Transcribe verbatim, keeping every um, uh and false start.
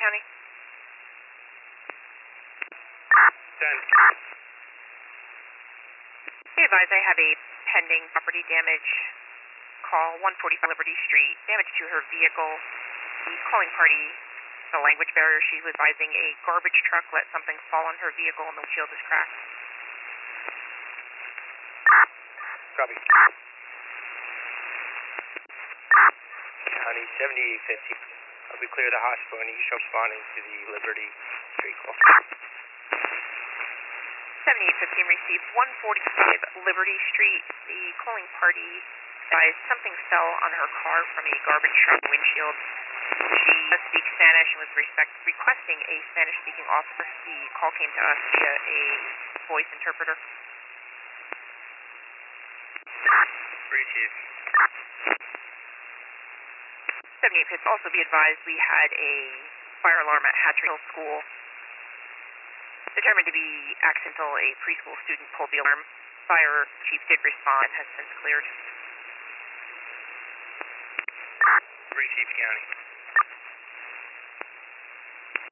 County. ten. Be advised I have a pending property damage call, one forty-five Liberty Street, damage to her vehicle. The calling party, the language barrier, she was advising a garbage truck let something fall on her vehicle and the windshield is cracked. Copy. County seventy-eight fifty. I'll be clear the hospital and you show responding to the Liberty Street call. seventy-eight fifteen received one forty-five Liberty Street. The calling party advised something fell on her car from a garbage truck windshield. She does speak Spanish and was respect, requesting a Spanish-speaking officer. The call came to us via a voice interpreter. Received. seventy-eight fifty. Also be advised we had a fire alarm at Hatchery Hill School. Determined to be accidental, a preschool student pulled the alarm. Fire chief did respond and has since cleared. Received, County.